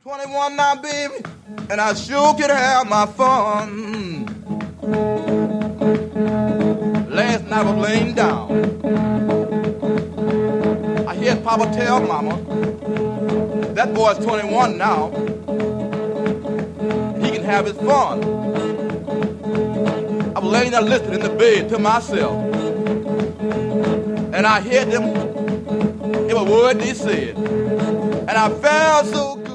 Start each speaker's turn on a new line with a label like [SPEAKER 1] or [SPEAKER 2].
[SPEAKER 1] 21 now, baby, and I sure could have my fun. Last night I was laying down. I heard Papa tell Mama, that boy's 21 now. He can have his fun. I was laying there listening in the bed to myself. And I heard them, every word they said. And I felt so good.